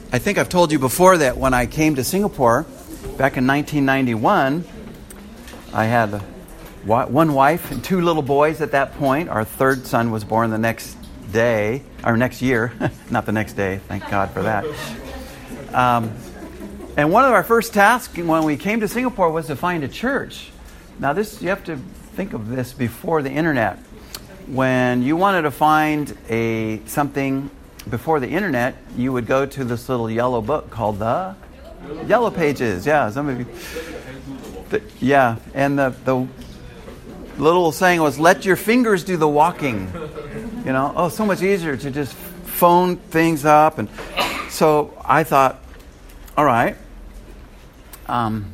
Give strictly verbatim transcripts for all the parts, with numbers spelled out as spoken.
I think I've told you before that when I came to Singapore back in nineteen ninety-one, I had one wife and two little boys at that point. Our third son was born the next day, or next year, not the next day, thank God for that. Um, and one of our first tasks when we came to Singapore was to find a church. Now this, you have to think of this before the internet. When you wanted to find a something before the internet, you would go to this little yellow book called the Yellow Pages. Yeah, some of you. The, yeah, and the the little saying was, "Let your fingers do the walking." You know, oh, so much easier to just phone things up, and so I thought, all right, um,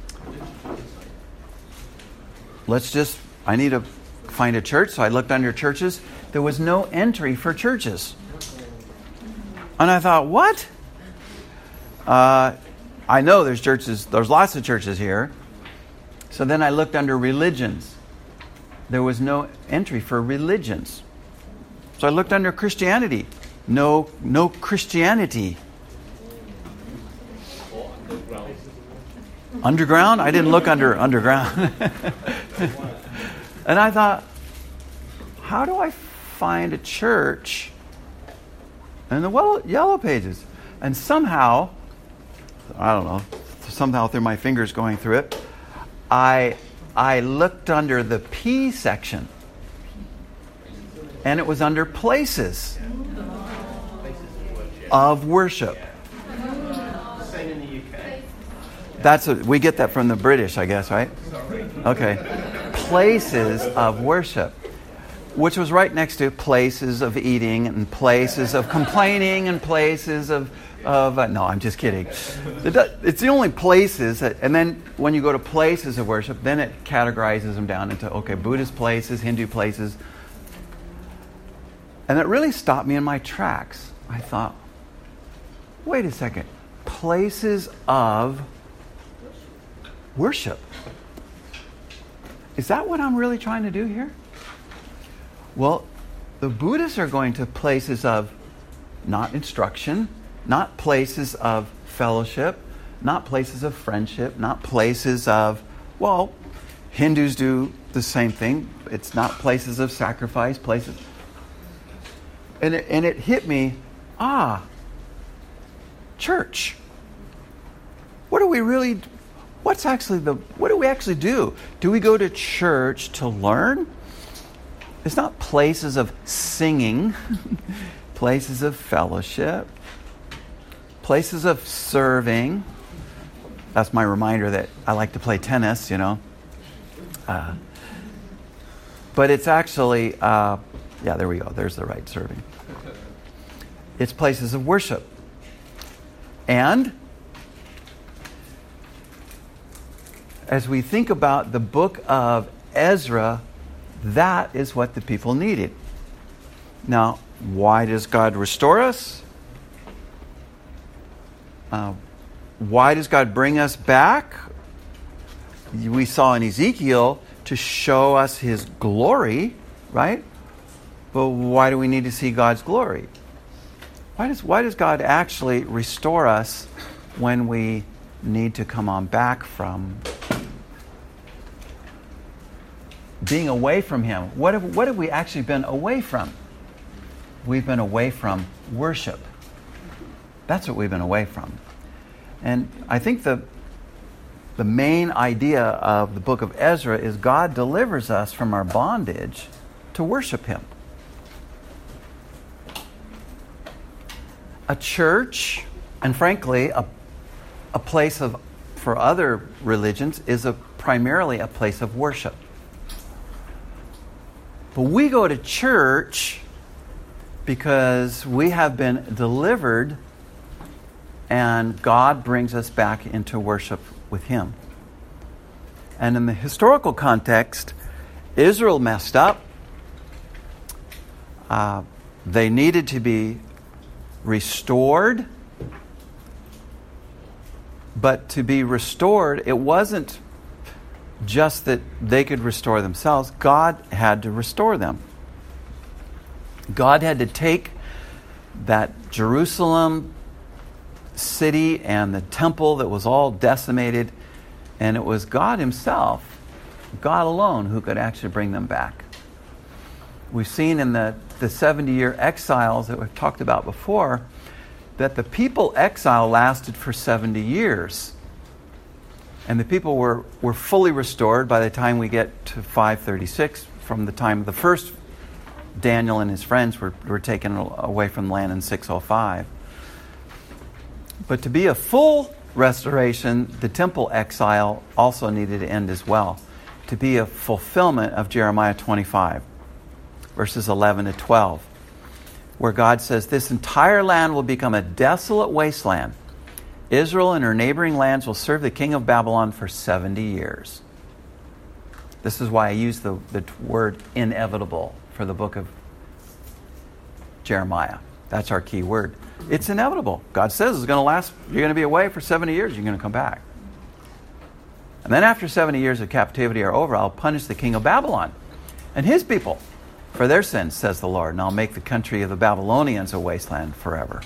let's just. I need to find a church, so I looked under churches. There was no entry for churches. And I thought, what? Uh, I know there's churches, there's lots of churches here. So then I looked under religions. There was no entry for religions. So I looked under Christianity. No, no Christianity. Underground? I didn't look under underground. And I thought, how do I find a church in the Yellow Pages? And somehow, I don't know, somehow through my fingers going through it, I I looked under the P section. And it was under places of worship. That's a, we get that from the British, I guess, right? Okay. Places of worship, which was right next to places of eating and places of complaining and places of, of uh, no, I'm just kidding. It's the only places, that, and then when you go to places of worship, then it categorizes them down into, okay, Buddhist places, Hindu places. And it really stopped me in my tracks. I thought, wait a second, places of worship. Is that what I'm really trying to do here? Well, the Buddhists are going to places of not instruction, not places of fellowship, not places of friendship, not places of, well, Hindus do the same thing. It's not places of sacrifice, places. And it, and it hit me, ah, church. What do we really What's actually the, what do we actually do? Do we go to church to learn? It's not places of singing, places of fellowship, places of serving. That's my reminder that I like to play tennis, you know. Uh, but it's actually, uh, yeah, there we go. There's the right serving. It's places of worship. And as we think about the book of Ezra, that is what the people needed. Now, why does God restore us? Uh, why does God bring us back? We saw in Ezekiel to show us His glory, right? But why do we need to see God's glory? Why does why does God actually restore us when we need to come on back from being away from Him? What have, what have we actually been away from? We've been away from worship. That's what we've been away from. And I think the the main idea of the book of Ezra is God delivers us from our bondage to worship Him. A church, and frankly, a, a place of, for other religions, is a primarily a place of worship. But we go to church because we have been delivered and God brings us back into worship with Him. And in the historical context, Israel messed up. Uh, they needed to be restored. But to be restored, it wasn't just that they could restore themselves. God had to restore them. God had to take that Jerusalem city and the temple that was all decimated, and it was God himself, God alone, who could actually bring them back. We've seen in the, the seventy-year exiles that we've talked about before that the people exile lasted for seventy years. And the people were, were fully restored by the time we get to five thirty-six, from the time of the first Daniel and his friends were, were taken away from the land in six oh five. But to be a full restoration, the temple exile also needed to end as well, to be a fulfillment of Jeremiah twenty-five, verses eleven to twelve, where God says, "This entire land will become a desolate wasteland. Israel and her neighboring lands will serve the king of Babylon for seventy years. This is why I use the, the word inevitable for the book of Jeremiah. That's our key word. It's inevitable. God says it's going to last, you're going to be away for seventy years, you're going to come back. And then after seventy years of captivity are over, I'll punish the king of Babylon and his people for their sins, says the Lord, and I'll make the country of the Babylonians a wasteland forever."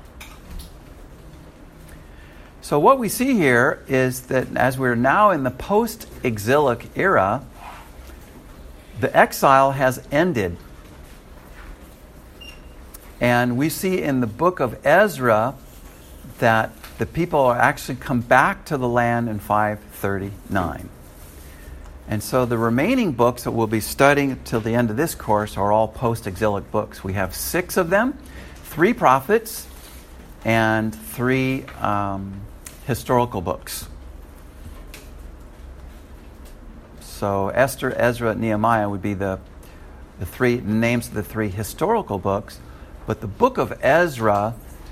So what we see here is that as we're now in the post-exilic era, the exile has ended. And we see in the book of Ezra that the people are actually come back to the land in five thirty-nine. And so the remaining books that we'll be studying till the end of this course are all post-exilic books. We have six of them, three prophets, and three um, historical books. So Esther, Ezra, Nehemiah would be the, the three names of the three historical books. But the book of Ezra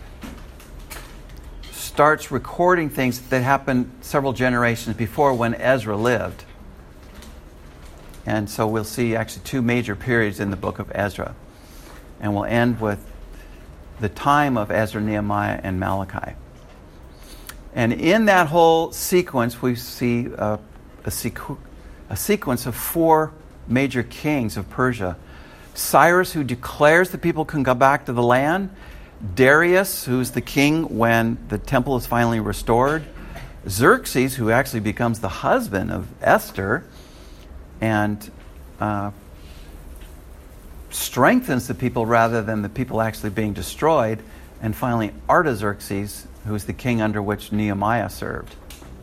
starts recording things that happened several generations before when Ezra lived. And so we'll see actually two major periods in the book of Ezra. And we'll end with the time of Ezra, Nehemiah, and Malachi. And in that whole sequence, we see uh, a, sequ- a sequence of four major kings of Persia. Cyrus, who declares the people can go back to the land. Darius, who's the king when the temple is finally restored. Xerxes, who actually becomes the husband of Esther and uh, strengthens the people rather than the people actually being destroyed. And finally, Artaxerxes, who's the king under which Nehemiah served.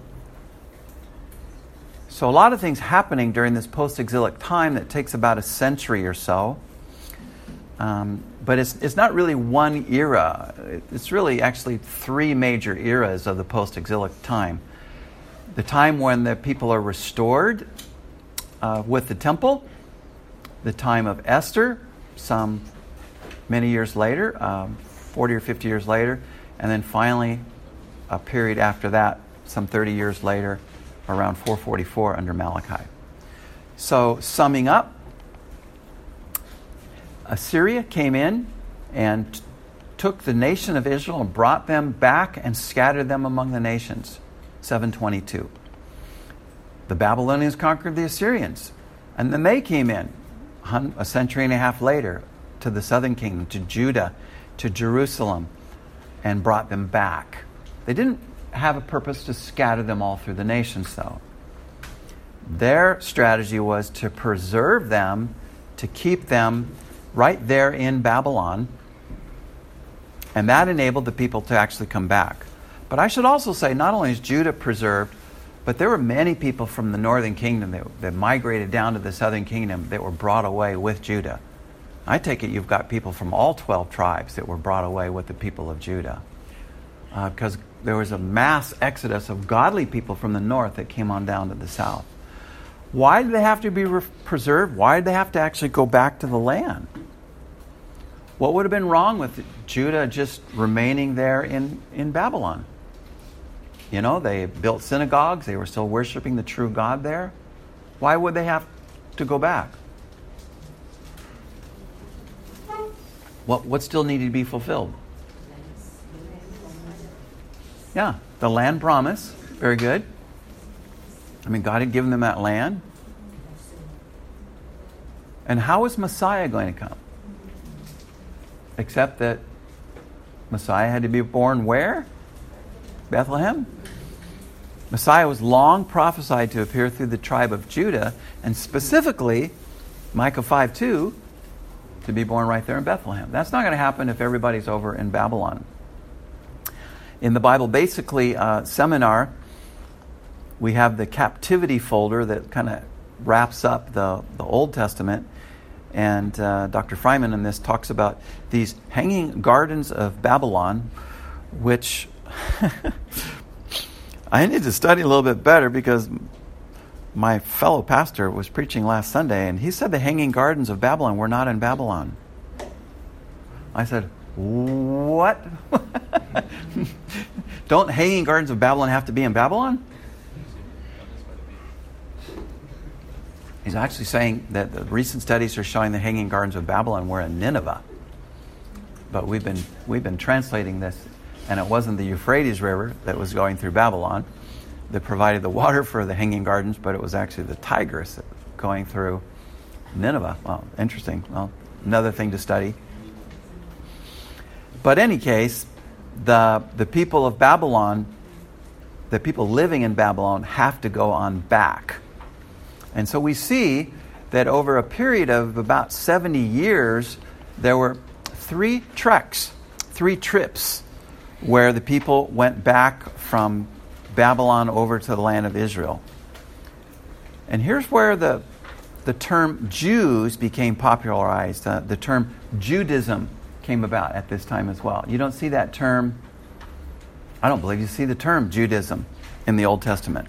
So a lot of things happening during this post-exilic time that takes about a century or so. Um, but it's it's not really one era. It's really actually three major eras of the post-exilic time. The time when the people are restored uh, with the temple. The time of Esther, some many years later, um, forty or fifty years later. And then finally, a period after that, some thirty years later, around four forty-four under Malachi. So, summing up, Assyria came in and t- took the nation of Israel and brought them back and scattered them among the nations, seven twenty-two. The Babylonians conquered the Assyrians, and then they came in a century and a half later to the southern kingdom, to Judah, to Jerusalem, and brought them back. They didn't have a purpose to scatter them all through the nations, though. Their strategy was to preserve them, to keep them right there in Babylon, and that enabled the people to actually come back. But I should also say, not only is Judah preserved, but there were many people from the northern kingdom that, that migrated down to the southern kingdom that were brought away with Judah. I take it you've got people from all twelve tribes that were brought away with the people of Judah. Uh, because there was a mass exodus of godly people from the north that came on down to the south. Why did they have to be re- preserved? Why did they have to actually go back to the land? What would have been wrong with Judah just remaining there in, in Babylon? You know, they built synagogues. They were still worshiping the true God there. Why would they have to go back? What what still needed to be fulfilled? Yeah, the land promise. Very good. I mean, God had given them that land. And how is Messiah going to come? Except that Messiah had to be born where? Bethlehem. Messiah was long prophesied to appear through the tribe of Judah, and specifically, Micah five two, to be born right there in Bethlehem. That's not going to happen if everybody's over in Babylon. In the Bible, basically, uh, seminar, we have the captivity folder that kind of wraps up the, the Old Testament. And uh, Doctor Fryman in this talks about these hanging gardens of Babylon, which I need to study a little bit better because my fellow pastor was preaching last Sunday and he said the hanging gardens of Babylon were not in Babylon. I said, what? Don't hanging gardens of Babylon have to be in Babylon? He's actually saying that the recent studies are showing the hanging gardens of Babylon were in Nineveh. But we've been we've been translating this, and it wasn't the Euphrates River that was going through Babylon that provided the water for the hanging gardens, but it was actually the Tigris going through Nineveh. Well, interesting. Well, another thing to study. But in any case, the the people of Babylon, the people living in Babylon have to go on back. And so we see that over a period of about seventy years, there were three treks, three trips, where the people went back from Babylon over to the land of Israel. And here's where the, the term Jews became popularized. Uh, the term Judaism came about at this time as well. You don't see that term, I don't believe you see the term Judaism in the Old Testament.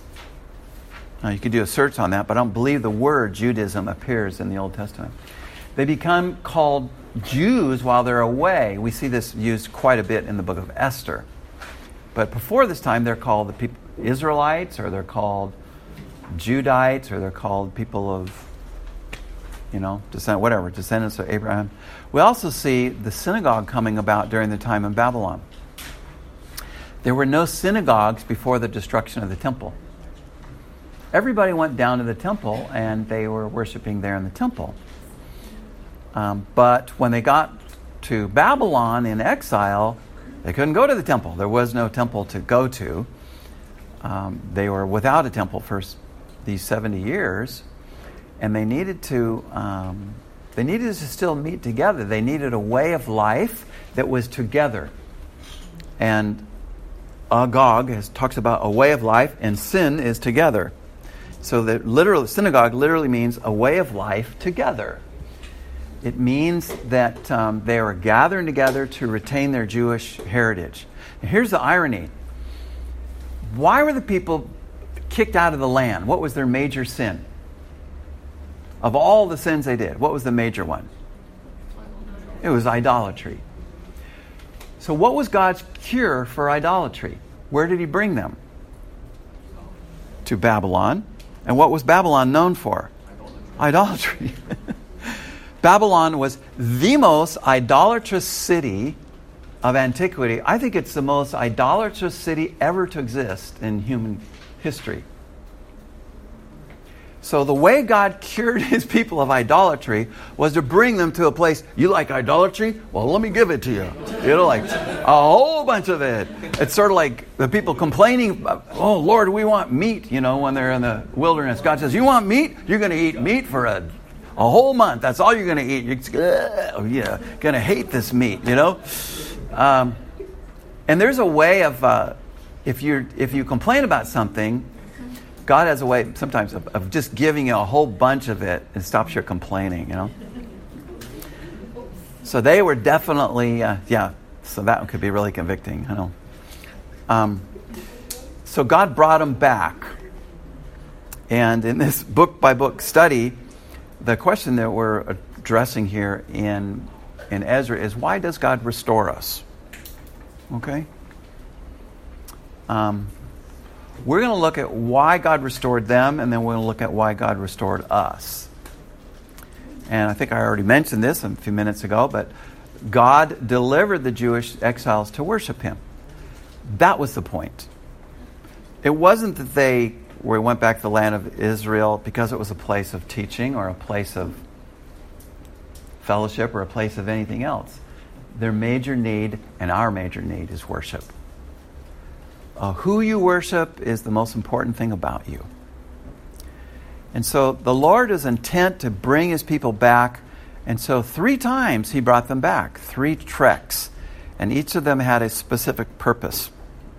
Now, you could do a search on that, but I don't believe the word Judaism appears in the Old Testament. They become called Jews while they're away. We see this used quite a bit in the book of Esther. But before this time, they're called the people, Israelites, or they're called Judites, or they're called people of, you know, descent, whatever, descendants of Abraham. We also see the synagogue coming about during the time in Babylon. There were no synagogues before the destruction of the temple. Everybody went down to the temple and they were worshiping there in the temple. Um, but when they got to Babylon in exile, they couldn't go to the temple. There was no temple to go to. Um, they were without a temple for these seventy years, and they needed to. Um, they needed to still meet together. They needed a way of life that was together. And Agog has, talks about a way of life, and sin is together. So the literal synagogue literally means a way of life together. It means that um, they are gathering together to retain their Jewish heritage. And here's the irony. Why were the people kicked out of the land? What was their major sin? Of all the sins they did, what was the major one? It was idolatry. So what was God's cure for idolatry? Where did he bring them? To Babylon. And what was Babylon known for? Idolatry. Babylon was the most idolatrous city of antiquity. I think it's the most idolatrous city ever to exist in human history. So the way God cured his people of idolatry was to bring them to a place, you like idolatry? Well, let me give it to you. You know, like a whole bunch of it. It's sort of like the people complaining, oh, Lord, we want meat, you know, when they're in the wilderness. God says, you want meat? You're going to eat meat for a, a whole month. That's all you're going to eat. You're uh, yeah, going to hate this meat, you know. Um, and there's a way of, uh, if you if you complain about something, God has a way sometimes of, of just giving you a whole bunch of it and stops your complaining, you know. So they were definitely, uh, yeah, so that one could be really convicting, I know. Um, so God brought them back. And in this book-by-book study, the question that we're addressing here in, in Ezra is, why does God restore us? Okay? Um... We're going to look at why God restored them, and then we're going to look at why God restored us. And I think I already mentioned this a few minutes ago, but God delivered the Jewish exiles to worship him. That was the point. It wasn't that they went back to the land of Israel because it was a place of teaching or a place of fellowship or a place of anything else. Their major need and our major need is worship. Uh, who you worship is the most important thing about you. And so the Lord is intent to bring his people back. And so three times he brought them back, three treks. And each of them had a specific purpose.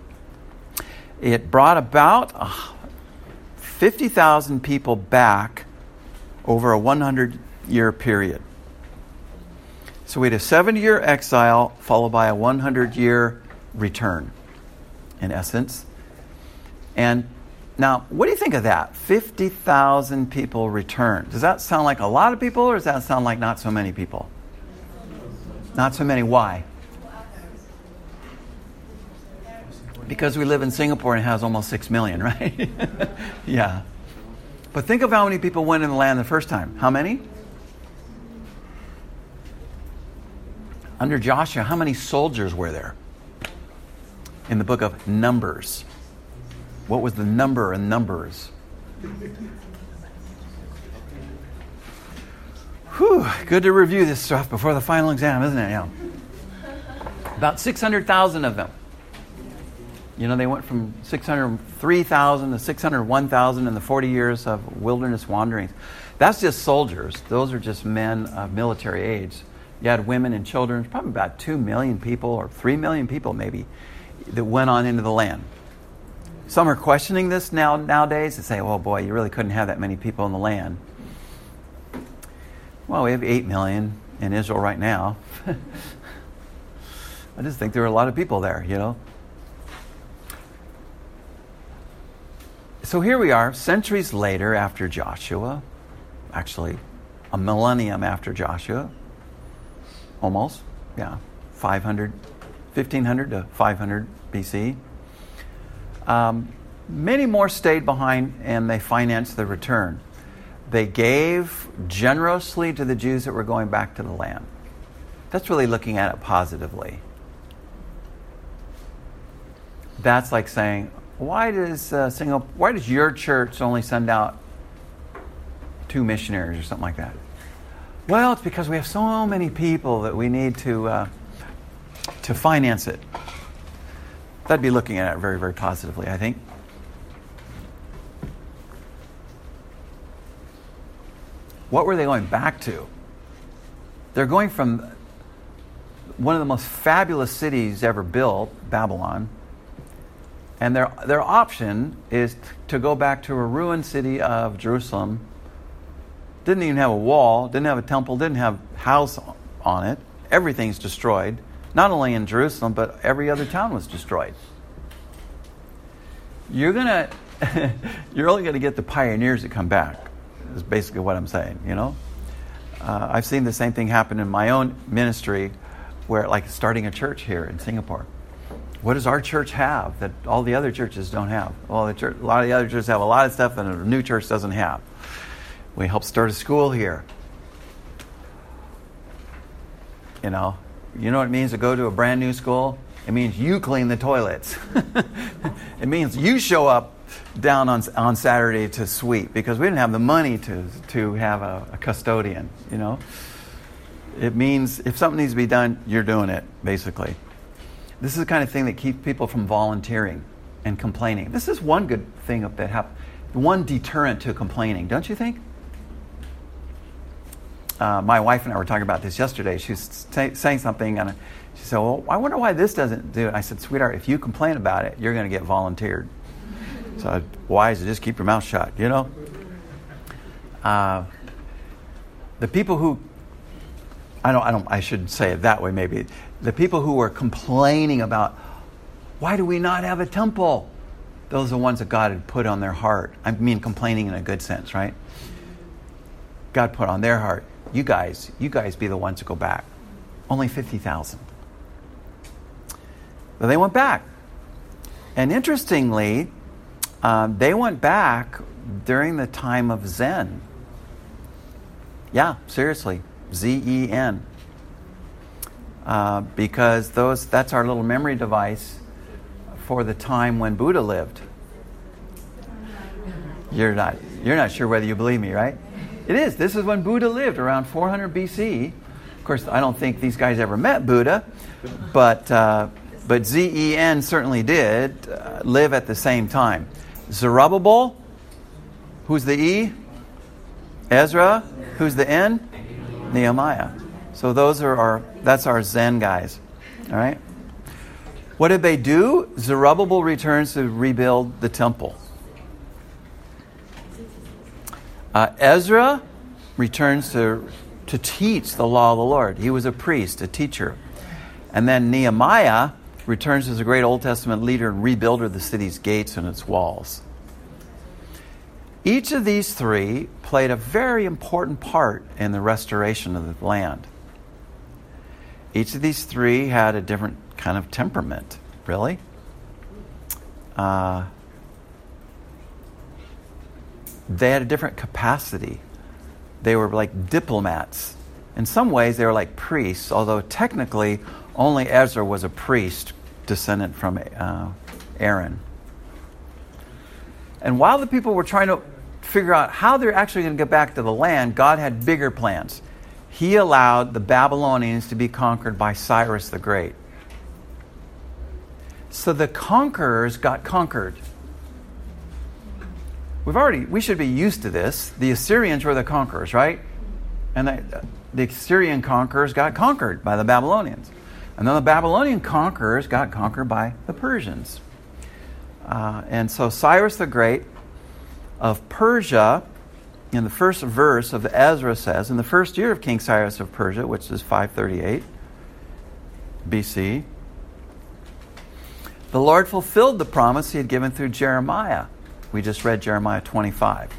It brought about fifty thousand people back over a one hundred year period. So we had a seventy year exile followed by a one hundred year return, in essence. And now, what do you think of that? fifty thousand people returned. Does that sound like a lot of people, or does that sound like not so many people? Not so many. Why? Because we live in Singapore and it has almost six million, right? Yeah. But think of how many people went in the land the first time. How many? Under Joshua, how many soldiers were there? In the book of Numbers. What was the number in Numbers? Whew, good to review this stuff before the final exam, isn't it? Yeah. About six hundred thousand of them. You know, they went from six hundred three thousand to six hundred one thousand in the forty years of wilderness wanderings. That's just soldiers. Those are just men of military age. You had women and children, probably about two million people or three million people maybe that went on into the land. Some are questioning this now nowadays and say, oh boy, you really couldn't have that many people in the land. Well, we have eight million in Israel right now. I just think there were a lot of people there, you know. So here we are, centuries later after Joshua, actually a millennium after Joshua, almost, yeah, five hundred, fifteen hundred to five hundred B C. Um, many more stayed behind and they financed the return. They gave generously to the Jews that were going back to the land. That's really looking at it positively. That's like saying, why does uh, Singapore, why does your church only send out two missionaries or something like that? Well, it's because we have so many people that we need to uh, to finance it. That'd be looking at it very, very positively, I think. What were they going back to? They're going from one of the most fabulous cities ever built, Babylon, and their their option is to go back to a ruined city of Jerusalem. Didn't even have a wall, didn't have a temple, didn't have a house on it. Everything's destroyed. Not only in Jerusalem, but every other town was destroyed. You're gonna, you're only gonna get the pioneers that come back. Is basically what I'm saying. You know, uh, I've seen the same thing happen in my own ministry, where like starting a church here in Singapore. What does our church have that all the other churches don't have? Well, the church, a lot of the other churches have a lot of stuff that a new church doesn't have. We helped start a school here. You know, you know what it means to go to a brand new school? It means you clean the toilets. It means you show up down on on Saturday to sweep because we didn't have the money to to have a, a custodian. You know, it means if something needs to be done, you're doing it. Basically, this is the kind of thing that keeps people from volunteering and complaining. This is one good thing that happened. One deterrent to complaining, don't you think? Uh, my wife and I were talking about this yesterday. She was say, saying something, and she said, well, I wonder why this doesn't do it. I said, sweetheart, if you complain about it, you're going to get volunteered. So why is it just keep your mouth shut, you know? Uh, the people who, I don't, I don't, I shouldn't say it that way maybe. The people who were complaining about, why do we not have a temple? Those are the ones that God had put on their heart. I mean complaining in a good sense, right? God put on their heart, you guys, you guys be the ones to go back. Only fifty thousand. But they went back. And interestingly, um, they went back during the time of Zen. Yeah, seriously. Z E N. Uh, because those that's our little memory device for the time when Buddha lived. You're not you're not sure whether you believe me, right? It is. This is when Buddha lived, around four hundred B C. Of course, I don't think these guys ever met Buddha, but uh, but Z E N certainly did uh, live at the same time. Zerubbabel, who's the E? Ezra, who's the N? Nehemiah. So those are our, that's our Zen guys. All right? What did they do? Zerubbabel returns to rebuild the temple. Uh, Ezra returns to, to teach the law of the Lord. He was a priest, a teacher. And then Nehemiah returns as a great Old Testament leader and rebuilder of the city's gates and its walls. Each of these three played a very important part in the restoration of the land. Each of these three had a different kind of temperament, really. Uh, they had a different capacity. They were like diplomats. In some ways, they were like priests, although technically only Ezra was a priest, descendant from uh, Aaron. And while the people were trying to figure out how they're actually going to get back to the land, God had bigger plans. He allowed the Babylonians to be conquered by Cyrus the Great. So the conquerors got conquered. We've already, we should be used to this. The Assyrians were the conquerors, right? And the, the Assyrian conquerors got conquered by the Babylonians. And then the Babylonian conquerors got conquered by the Persians. Uh, and so Cyrus the Great of Persia, in the first verse of Ezra says, in the first year of King Cyrus of Persia, which is five thirty-eight B C, the Lord fulfilled the promise he had given through Jeremiah. We just read Jeremiah twenty-five.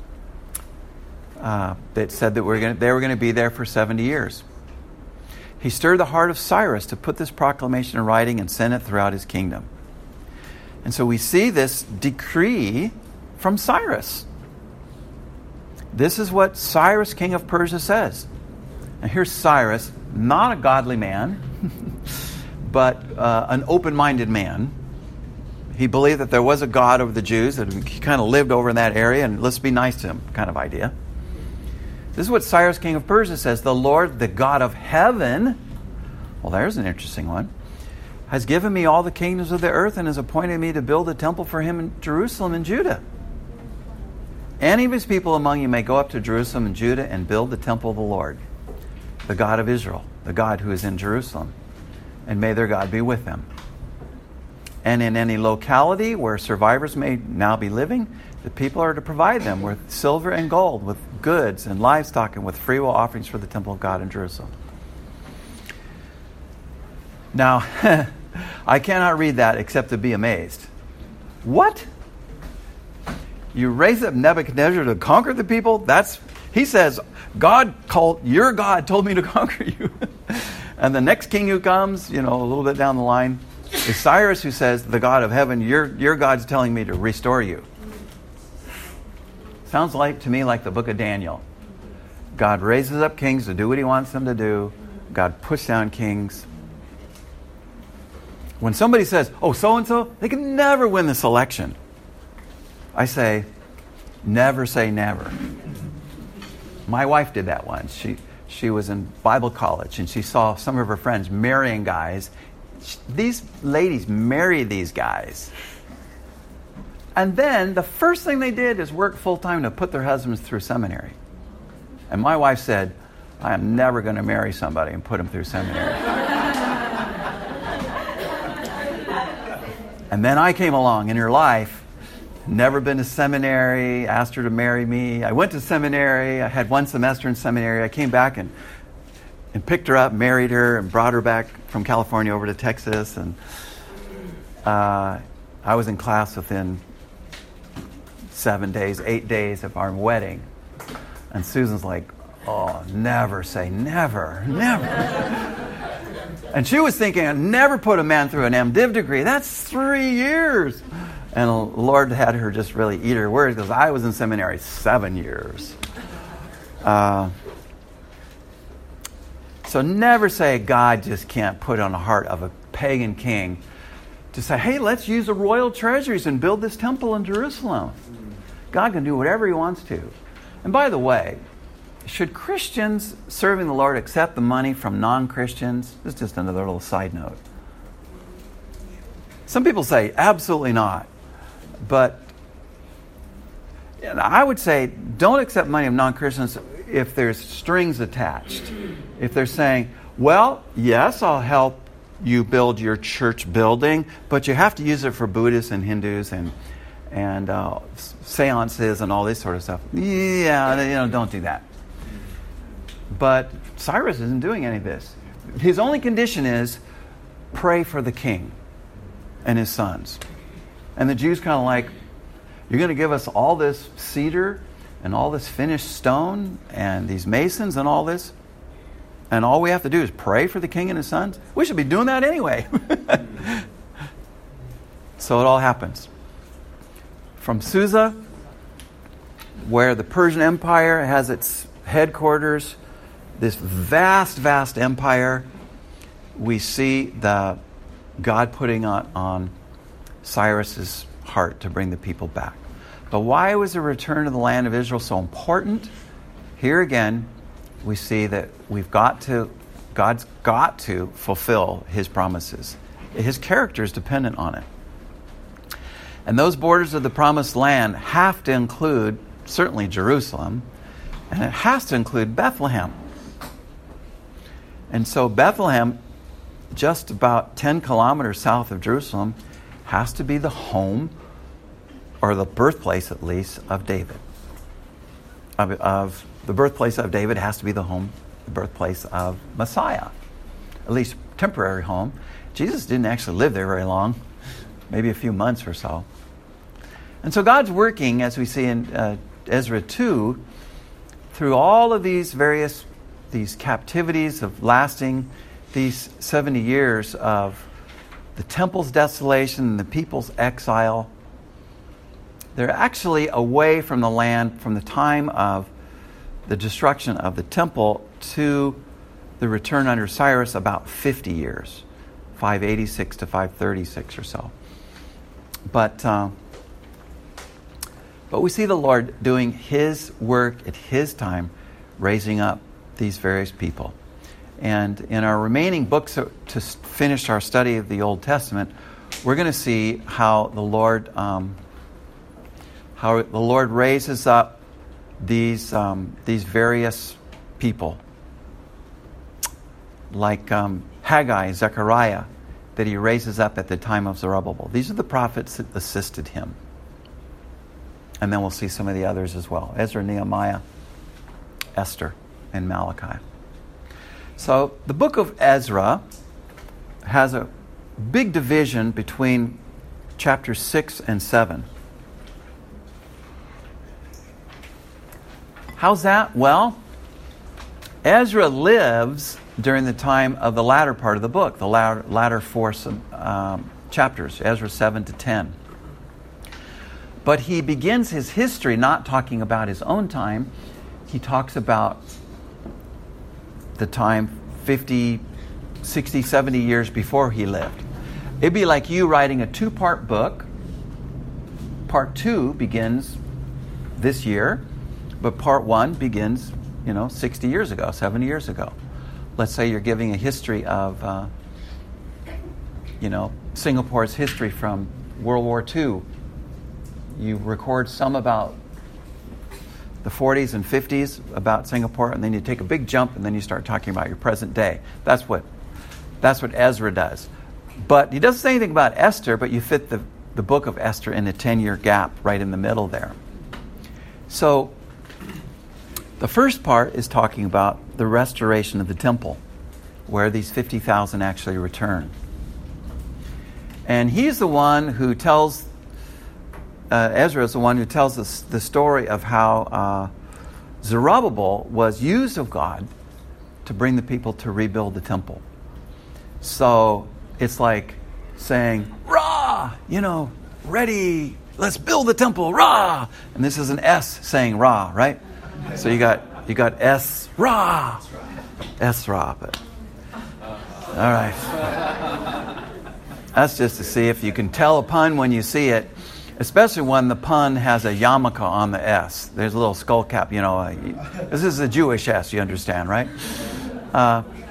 Uh, that said that we're gonna, they were going to be there for seventy years. He stirred the heart of Cyrus to put this proclamation in writing and send it throughout his kingdom. And so we see this decree from Cyrus. This is what Cyrus, king of Persia, says. And here's Cyrus, not a godly man, but uh, an open-minded man. He believed that there was a God over the Jews, that he kind of lived over in that area, and let's be nice to him kind of idea. This is what Cyrus, king of Persia, says. The Lord, the God of heaven, well, there's an interesting one, has given me all the kingdoms of the earth and has appointed me to build a temple for him in Jerusalem and Judah. Any of his people among you may go up to Jerusalem and Judah and build the temple of the Lord, the God of Israel, the God who is in Jerusalem, and may their God be with them. And in any locality where survivors may now be living, the people are to provide them with silver and gold, with goods and livestock, and with freewill offerings for the temple of God in Jerusalem. Now, I cannot read that except to be amazed. What? You raise up Nebuchadnezzar to conquer the people? That's, he says, God called, your God told me to conquer you. And the next king who comes, you know, a little bit down the line, is Cyrus, who says, the God of heaven, your, your God's telling me to restore you. Sounds like to me like the book of Daniel. God raises up kings to do what he wants them to do. God puts down kings. When somebody says, oh, so-and-so, they can never win this election, I say, never say never. My wife did that once. She she was in Bible college, and she saw some of her friends marrying guys. These ladies marry these guys. And then the first thing they did is work full-time to put their husbands through seminary. And my wife said, I am never going to marry somebody and put them through seminary. And then I came along in her life, never been to seminary, asked her to marry me. I went to seminary. I had one semester in seminary. I came back and and picked her up, married her, and brought her back from California over to Texas. And uh, I was in class within seven days, eight days of our wedding. And Susan's like, oh, never say never, never. And she was thinking, I'd never put a man through an MDiv degree. That's three years. And the Lord had her just really eat her words, because I was in seminary seven years. Uh, so never say God just can't put on the heart of a pagan king to say, hey, let's use the royal treasuries and build this temple in Jerusalem. God can do whatever he wants to. And by the way, should Christians serving the Lord accept the money from non-Christians? This is just another little side note. Some people say, absolutely not. But I would say, don't accept money of non-Christians if there's strings attached. If they're saying, well, yes, I'll help you build your church building, but you have to use it for Buddhists and Hindus and and uh, seances and all this sort of stuff. Yeah, you know, don't do that. But Cyrus isn't doing any of this. His only condition is pray for the king and his sons. And the Jews kind of like, you're going to give us all this cedar and all this finished stone and these masons and all this? And all we have to do is pray for the king and his sons? We should be doing that anyway. So it all happens. From Susa, where the Persian Empire has its headquarters, this vast, vast empire, we see the God putting on, on Cyrus's heart to bring the people back. But why was the return to the land of Israel so important? Here again, we see that we've got to, God's got to fulfill His promises. His character is dependent on it. And those borders of the promised land have to include, certainly Jerusalem, and it has to include Bethlehem. And so Bethlehem, just about ten kilometers south of Jerusalem, has to be the home, or the birthplace at least, of David. Of, of the birthplace of David has to be the home, the birthplace of Messiah. At least temporary home. Jesus didn't actually live there very long, maybe a few months or so. And so God's working, as we see in uh, Ezra two, through all of these various, these captivities of lasting, these seventy years of the temple's desolation and the people's exile. They're actually away from the land from the time of the destruction of the temple to the return under Cyrus, about fifty years, five eighty-six to five thirty-six or so. But uh, but we see the Lord doing His work at His time, raising up these various people. And in our remaining books to finish our study of the Old Testament, we're going to see how the Lord um, how the Lord raises up these um, these various people, like um, Haggai, Zechariah, that He raises up at the time of Zerubbabel. These are the prophets that assisted Him. And then we'll see some of the others as well. Ezra, Nehemiah, Esther, and Malachi. So the book of Ezra has a big division between chapters six and seven. How's that? Well, Ezra lives during the time of the latter part of the book, the latter, latter four um, chapters, Ezra seven to ten. But he begins his history not talking about his own time. He talks about the time fifty, sixty, seventy years before he lived. It'd be like you writing a two-part book. Part two begins this year, but part one begins, you know, sixty years ago, seventy years ago. Let's say you're giving a history of, uh, you know, Singapore's history from World War Two. You record some about the forties and fifties about Singapore, and then you take a big jump, and then you start talking about your present day. That's what that's what Ezra does. But he doesn't say anything about Esther, but you fit the, the book of Esther in a ten-year gap right in the middle there. So the first part is talking about the restoration of the temple, where these fifty thousand actually return. And he's the one who tells Uh, Ezra is the one who tells us the story of how uh, Zerubbabel was used of God to bring the people to rebuild the temple. So it's like saying, "Rah!" You know, ready, let's build the temple, rah! And this is an S saying rah, right? So you got you got S, rah, S, rah. But all right, that's just to see if you can tell a pun when you see it. Especially when the pun has a yarmulke on the S. There's a little skull cap, you know. Uh, this is a Jewish S, you understand, right? Uh,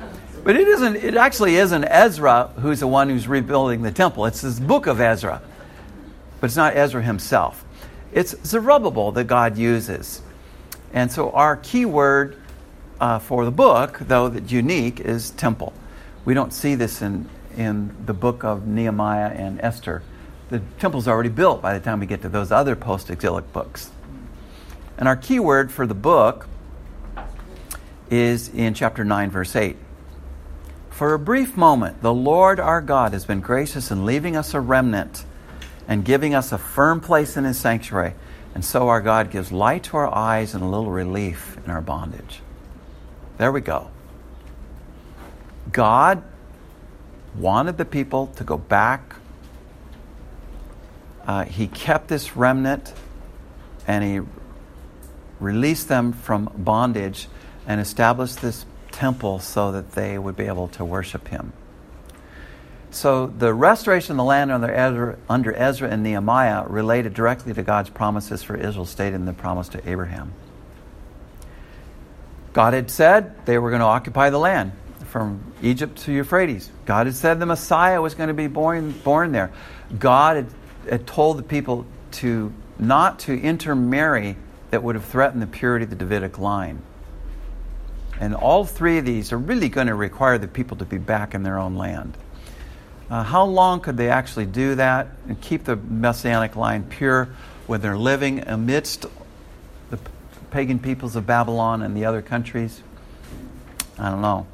But it isn't. It actually isn't Ezra who's the one who's rebuilding the temple. It's this book of Ezra. But it's not Ezra himself. It's Zerubbabel that God uses. And so our key word uh, for the book, though that's unique, is temple. We don't see this in, in the book of Nehemiah and Esther. The temple's already built by the time we get to those other post-exilic books. And our key word for the book is in chapter nine, verse eight. For a brief moment, the Lord our God has been gracious in leaving us a remnant and giving us a firm place in His sanctuary. And so our God gives light to our eyes and a little relief in our bondage. There we go. God wanted the people to go back. Uh, he kept this remnant and He released them from bondage and established this temple so that they would be able to worship Him. So the restoration of the land under Ezra, under Ezra and Nehemiah related directly to God's promises for Israel stated in the promise to Abraham. God had said they were going to occupy the land from Egypt to Euphrates. God had said the Messiah was going to be born, born there. God had, had told the people to not to intermarry that would have threatened the purity of the Davidic line. And all three of these are really going to require the people to be back in their own land. Uh, how long could they actually do that and keep the Messianic line pure when they're living amidst the pagan peoples of Babylon and the other countries? I don't know.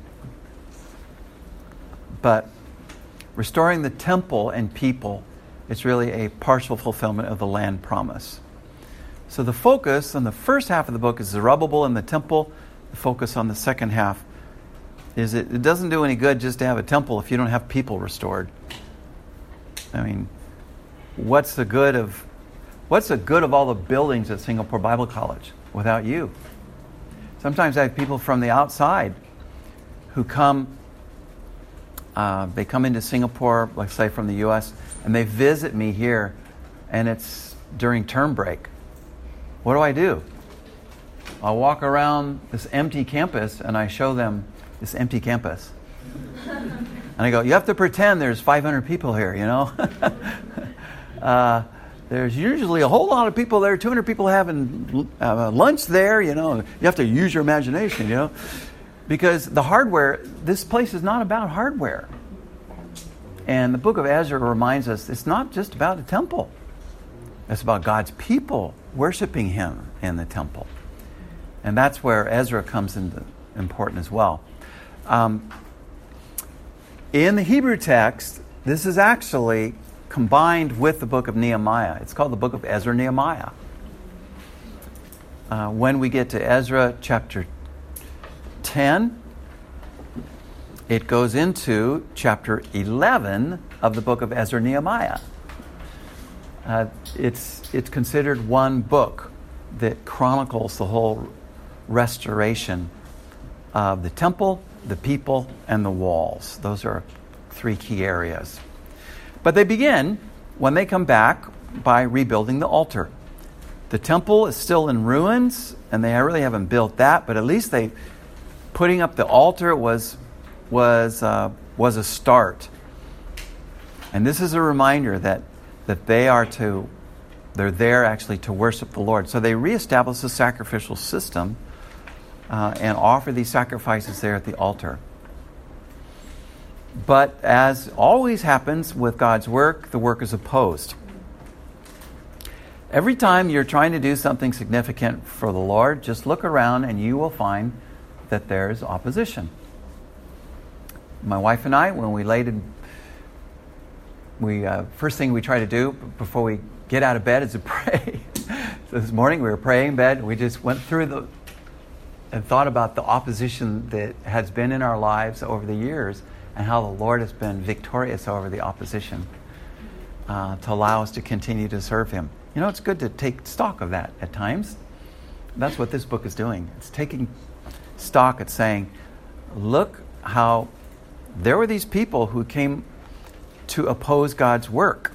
But restoring the temple and people is really a partial fulfillment of the land promise. So the focus on the first half of the book is Zerubbabel and the temple. The focus on the second half is it, it doesn't do any good just to have a temple if you don't have people restored. I mean, what's the good of what's the good of all the buildings at Singapore Bible College without you? Sometimes I have people from the outside who come, uh, they come into Singapore, let's say from the U S, and they visit me here, and it's during term break. What do I do? I'll walk around this empty campus and I show them this empty campus. And I go, you have to pretend there's five hundred people here, you know? uh, there's usually a whole lot of people there, two hundred people having uh, lunch there, you know? You have to use your imagination, you know? Because the hardware, this place is not about hardware. And the book of Ezra reminds us it's not just about a temple. It's about God's people worshiping Him in the temple. And that's where Ezra comes into important as well. Um, in the Hebrew text, this is actually combined with the book of Nehemiah. It's called the book of Ezra Nehemiah. Uh, when we get to Ezra chapter ten, it goes into chapter eleven of the book of Ezra Nehemiah. Uh, it's it's considered one book that chronicles the whole restoration of the temple, the people, and the walls. Those are three key areas. But they begin, when they come back, by rebuilding the altar. The temple is still in ruins, and they really haven't built that, but at least they putting up the altar was was uh, was a start. And this is a reminder that that they are to they're there actually to worship the Lord. So they reestablish the sacrificial system uh, and offer these sacrifices there at the altar. But as always happens with God's work, the work is opposed. Every time you're trying to do something significant for the Lord, just look around and you will find that there's opposition. My wife and I, when we laid in, we uh, first thing we try to do before we get out of bed is to pray. So this morning we were praying in bed. We just went through the and thought about the opposition that has been in our lives over the years and how the Lord has been victorious over the opposition uh, to allow us to continue to serve Him. You know, it's good to take stock of that at times. That's what this book is doing. It's taking stock. It's saying, look how there were these people who came to oppose God's work.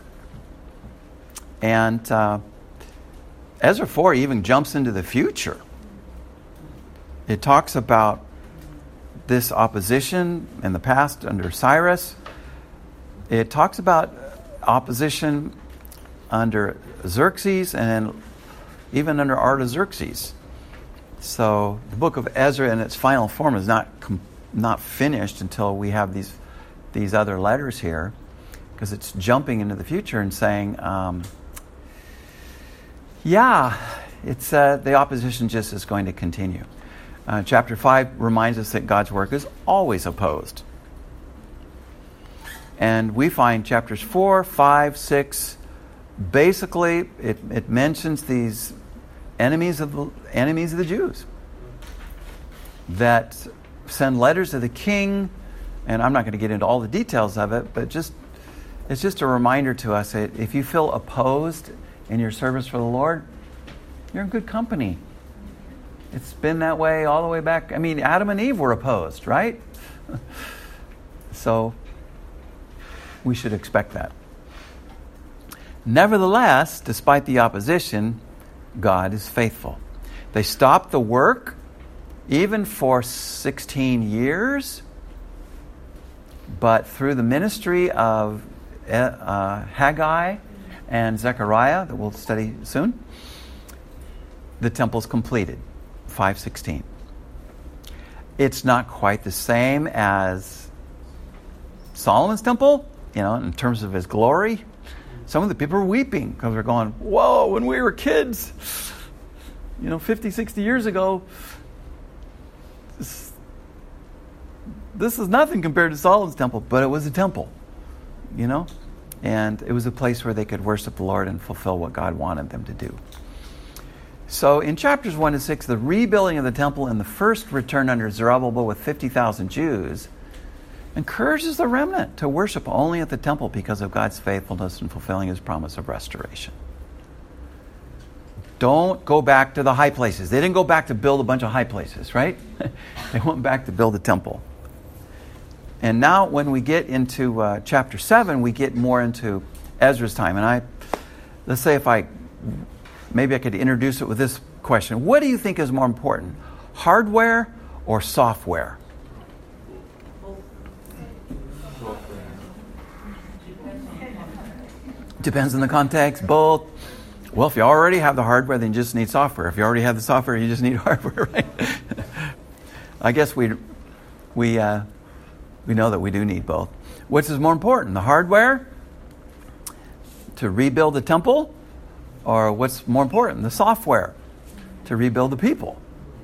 And uh, Ezra four even jumps into the future. It talks about this opposition in the past under Cyrus. It talks about opposition under Xerxes and even under Artaxerxes. So the book of Ezra in its final form is not com- not finished until we have these these other letters here, because it's jumping into the future and saying, um, yeah, it's uh, the opposition just is going to continue. Uh, chapter five reminds us that God's work is always opposed. And we find chapters four, five, six, basically it, it mentions these enemies of the enemies of the Jews that send letters to the king, and I'm not going to get into all the details of it, but just it's just a reminder to us that if you feel opposed in your service for the Lord, you're in good company. It's been that way all the way back. I mean, Adam and Eve were opposed, right? So we should expect that. Nevertheless, despite the opposition, God is faithful. They stopped the work even for sixteen years, but through the ministry of uh, Haggai and Zechariah, that we'll study soon, the temple's completed, five sixteen. It's not quite the same as Solomon's temple, you know, in terms of his glory. Some of the people are weeping because they're going, whoa, when we were kids, you know, fifty, sixty years ago, this, this is nothing compared to Solomon's temple, but it was a temple, you know, and it was a place where they could worship the Lord and fulfill what God wanted them to do. So in chapters one to six, the rebuilding of the temple and the first return under Zerubbabel with fifty thousand Jews encourages the remnant to worship only at the temple because of God's faithfulness in fulfilling his promise of restoration. Don't go back to the high places. They didn't go back to build a bunch of high places, right? They went back to build a temple. And now when we get into uh, chapter seven, we get more into Ezra's time. And I, let's say if I, maybe I could introduce it with this question. What do you think is more important, hardware or software? Depends on the context, both. Well, if you already have the hardware, then you just need software. If you already have the software, you just need hardware, right? I guess we we uh, we know that we do need both. Which is more important, the hardware to rebuild the temple, or what's more important, the software to rebuild the people?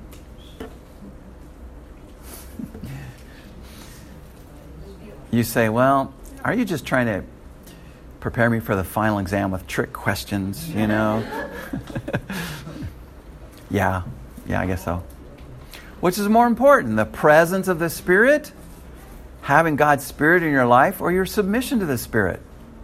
You say, well, are you just trying to prepare me for the final exam with trick questions, you know? yeah, yeah, I guess so. Which is more important, the presence of the Spirit, having God's Spirit in your life, or your submission to the Spirit?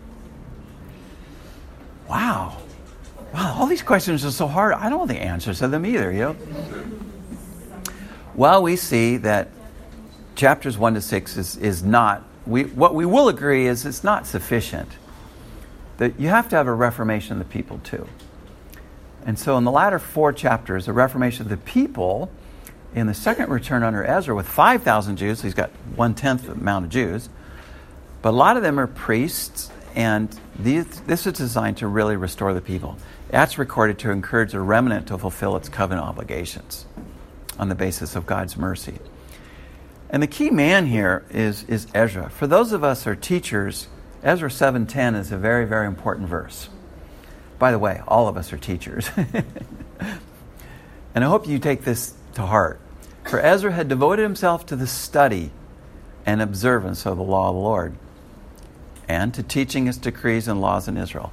Wow. Wow, all these questions are so hard. I don't know the answers to them either, you know? Well, we see that chapters one to six is, is not, we what we will agree is it's not sufficient. That you have to have a reformation of the people too. And so in the latter four chapters, a reformation of the people, in the second return under Ezra with five thousand Jews, so he's got one-tenth the amount of Jews, but a lot of them are priests, and these, this is designed to really restore the people. That's recorded to encourage the remnant to fulfill its covenant obligations on the basis of God's mercy. And the key man here is, is Ezra. For those of us who are teachers, Ezra seven ten is a very, very important verse. By the way, all of us are teachers. And I hope you take this to heart. For Ezra had devoted himself to the study and observance of the law of the Lord, and to teaching his decrees and laws in Israel.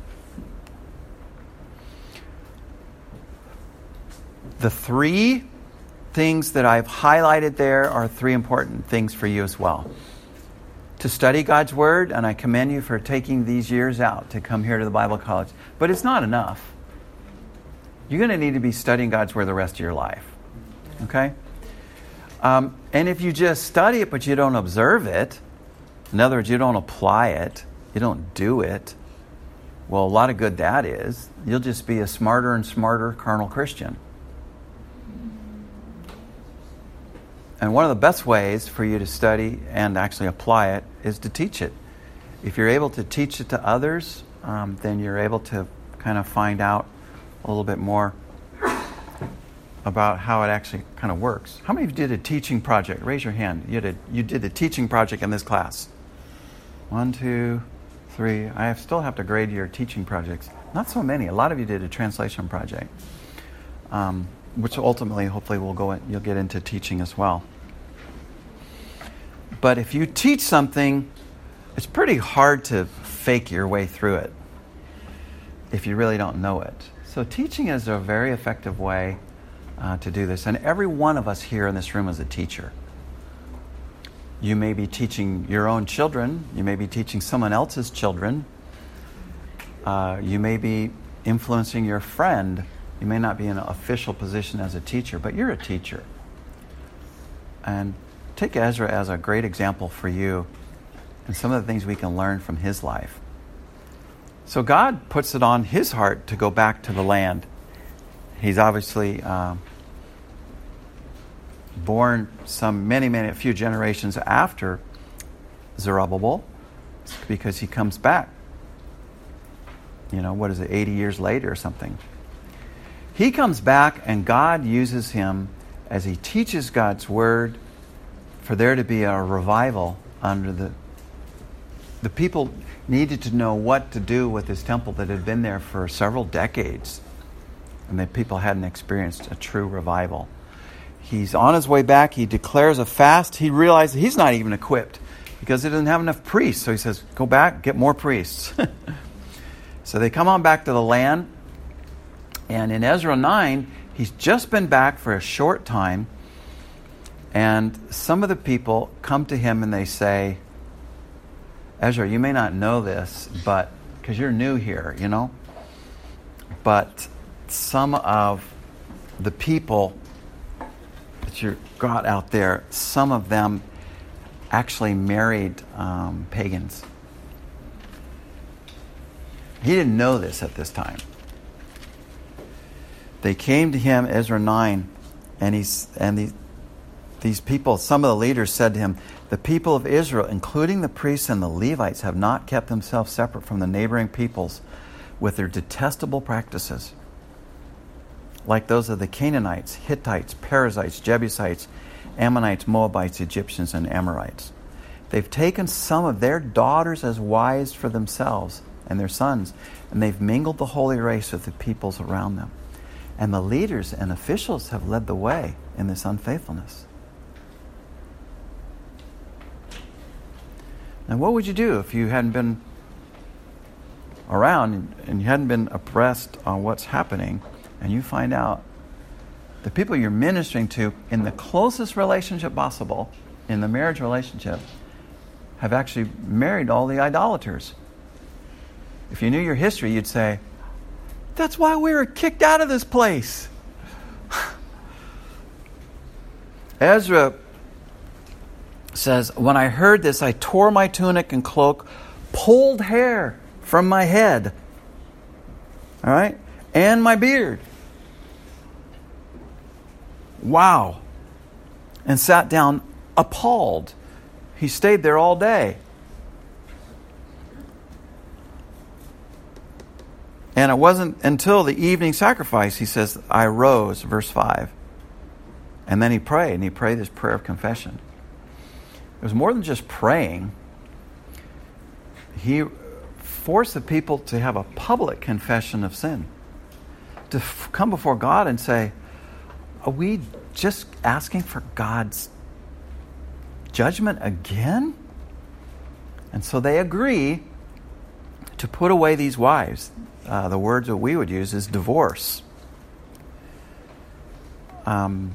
The three things that I've highlighted there are three important things for you as well. To study God's Word, and I commend you for taking these years out to come here to the Bible College. But it's not enough. You're going to need to be studying God's Word the rest of your life. Okay? Um, and if you just study it but you don't observe it, in other words, you don't apply it, you don't do it, well, a lot of good that is. You'll just be a smarter and smarter carnal Christian. And one of the best ways for you to study and actually apply it is to teach it. If you're able to teach it to others, um, then you're able to kind of find out a little bit more about how it actually kind of works. How many of you did a teaching project? Raise your hand. You did, you did a teaching project in this class. One, two, three. I have, still have to grade your teaching projects. Not so many. A lot of you did a translation project, um, which ultimately, hopefully, will go. In, you'll get into teaching as well. But if you teach something, it's pretty hard to fake your way through it if you really don't know it. So teaching is a very effective way uh, to do this. And every one of us here in this room is a teacher. You may be teaching your own children. You may be teaching someone else's children. Uh, you may be influencing your friend. You may not be in an official position as a teacher, but you're a teacher. And take Ezra as a great example for you and some of the things we can learn from his life. So God puts it on his heart to go back to the land. He's obviously uh, born some many, many, a few generations after Zerubbabel, because he comes back. You know, what is it, eighty years later or something. He comes back and God uses him as he teaches God's word for there to be a revival under the... The people needed to know what to do with this temple that had been there for several decades. And the people hadn't experienced a true revival. He's on his way back. He declares a fast. He realizes he's not even equipped because he doesn't have enough priests. So he says, go back, get more priests. So they come on back to the land. And in Ezra nine, he's just been back for a short time. And some of the people come to him and they say, Ezra, you may not know this, but because you're new here, you know, but some of the people that you got out there, some of them actually married um, pagans. He didn't know this at this time. They came to him, Ezra nine, and he's and these these people, some of the leaders said to him, the people of Israel, including the priests and the Levites, have not kept themselves separate from the neighboring peoples with their detestable practices, like those of the Canaanites, Hittites, Perizzites, Jebusites, Ammonites, Moabites, Egyptians, and Amorites. They've taken some of their daughters as wives for themselves and their sons, and they've mingled the holy race with the peoples around them. And the leaders and officials have led the way in this unfaithfulness. Now, what would you do if you hadn't been around and you hadn't been abreast on what's happening, and you find out the people you're ministering to in the closest relationship possible, in the marriage relationship, have actually married all the idolaters? If you knew your history, you'd say, that's why we were kicked out of this place. Ezra says, when I heard this, I tore my tunic and cloak, pulled hair from my head, all right, and my beard. Wow. And sat down appalled. He stayed there all day. And it wasn't until the evening sacrifice, he says, I rose, verse five. And then he prayed, and he prayed this prayer of confession. It was more than just praying. He forced the people to have a public confession of sin. To f- come before God and say, are we just asking for God's judgment again? And so they agree to put away these wives. Uh, the words that we would use is divorce. Um,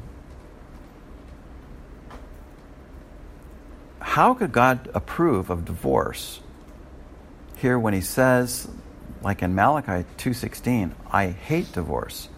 how could God approve of divorce? Here when he says, like in Malachi two sixteen, I hate divorce.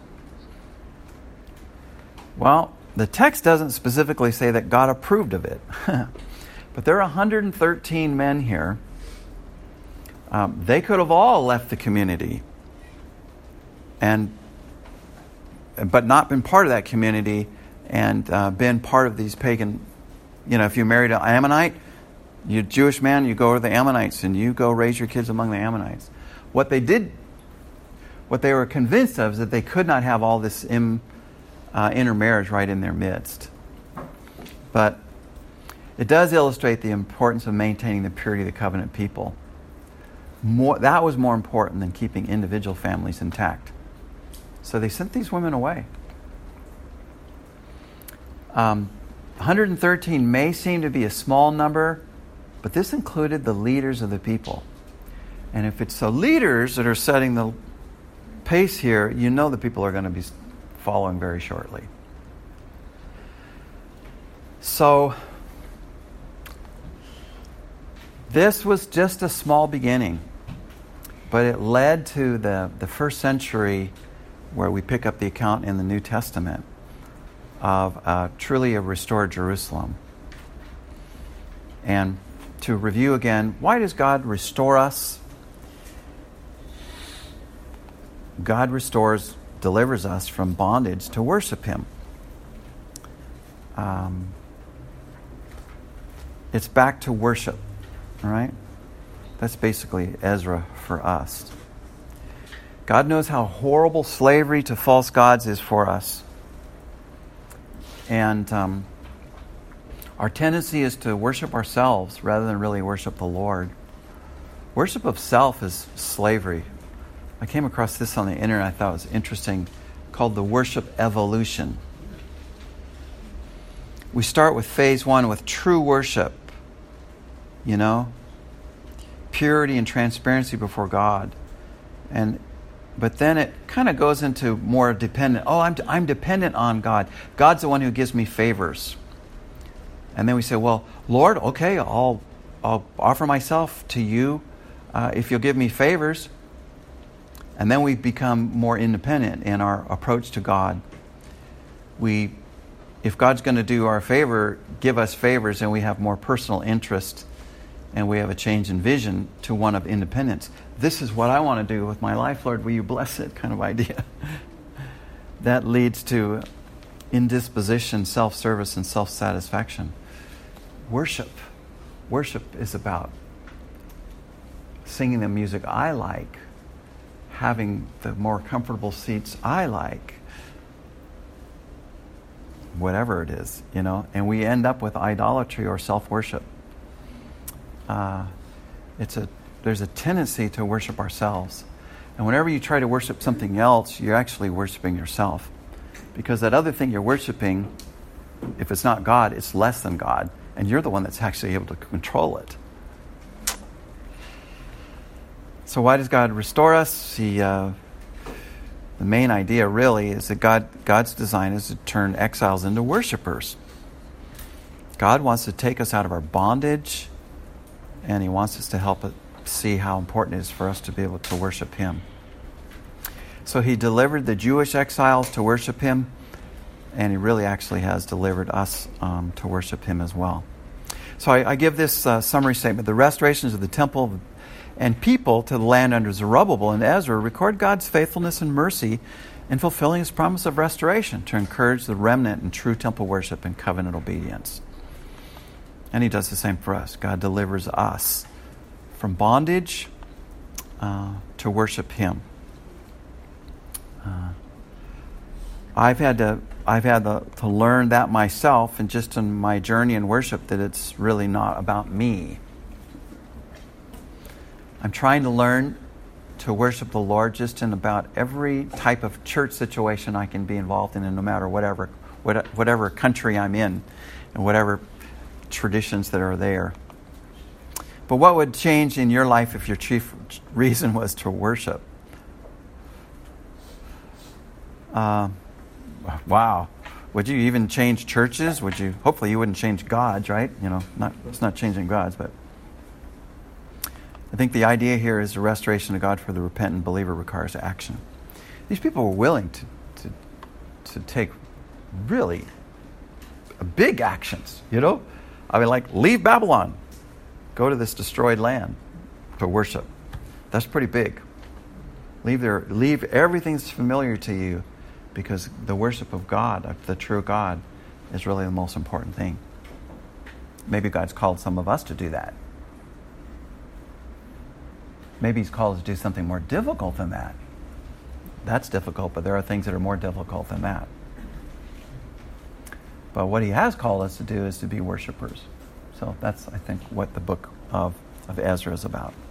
Well, the text doesn't specifically say that God approved of it. But there are one hundred thirteen men here. Um, they could have all left the community and but not been part of that community and uh, been part of these pagan, you know, if you married an Ammonite, you're a Jewish man, you go to the Ammonites and you go raise your kids among the Ammonites. What they did, what they were convinced of is that they could not have all this im, uh, intermarriage right in their midst. But it does illustrate the importance of maintaining the purity of the covenant people. More, that was more important than keeping individual families intact. So they sent these women away. Um, one hundred thirteen may seem to be a small number, but this included the leaders of the people. And if it's the leaders that are setting the pace here, you know the people are going to be following very shortly. So this was just a small beginning, but it led to the, the first century where we pick up the account in the New Testament of uh, truly a restored Jerusalem. And to review again, why does God restore us? God restores, delivers us from bondage to worship Him. Um, it's back to worship. All right? That's basically Ezra for us. God knows how horrible slavery to false gods is for us. And um, our tendency is to worship ourselves rather than really worship the Lord. Worship of self is slavery. I came across this on the internet I thought was interesting, called the worship evolution. We start with phase one with true worship. You know, purity and transparency before God, and but then it kind of goes into more dependent. Oh, I'm I'm dependent on God. God's the one who gives me favors, and then we say, well, Lord, okay, I'll I'll offer myself to you uh, if you'll give me favors, and then we become more independent in our approach to God. We, if God's going to do our favor, give us favors, and we have more personal interest. And we have a change in vision to one of independence. This is what I want to do with my life, Lord. Will you bless it? Kind of idea. That leads to indisposition, self-service, and self-satisfaction. Worship. Worship is about singing the music I like, having the more comfortable seats I like, whatever it is, you know. And we end up with idolatry or self-worship. Uh, it's a there's a tendency to worship ourselves. And whenever you try to worship something else, you're actually worshiping yourself. Because that other thing you're worshiping, if it's not God, it's less than God. And you're the one that's actually able to control it. So why does God restore us? He, uh, the main idea really is that God God's design is to turn exiles into worshipers. God wants to take us out of our bondage, and He wants us to help it see how important it is for us to be able to worship Him. So He delivered the Jewish exiles to worship Him, and He really actually has delivered us um, to worship Him as well. So I, I give this uh, summary statement. The restorations of the temple and people to the land under Zerubbabel and Ezra record God's faithfulness and mercy in fulfilling His promise of restoration to encourage the remnant in true temple worship and covenant obedience. And He does the same for us. God delivers us from bondage uh, to worship Him. Uh, I've had to I've had to, to learn that myself, and just in my journey in worship, that it's really not about me. I'm trying to learn to worship the Lord just in about every type of church situation I can be involved in, and no matter whatever whatever country I'm in, and whatever traditions that are there. But what would change in your life if your chief reason was to worship? Uh, wow. Would you even change churches? Would you? Hopefully you wouldn't change gods, right? You know, not it's not changing gods, but I think the idea here is the restoration of God for the repentant believer requires action. These people were willing to to, to take really big actions, you know? I mean, like, leave Babylon. Go to this destroyed land to worship. That's pretty big. Leave their, leave everything that's familiar to you, because the worship of God, of the true God, is really the most important thing. Maybe God's called some of us to do that. Maybe He's called us to do something more difficult than that. That's difficult, but there are things that are more difficult than that. But what He has called us to do is to be worshipers. So that's, I think, what the book of, of Ezra is about.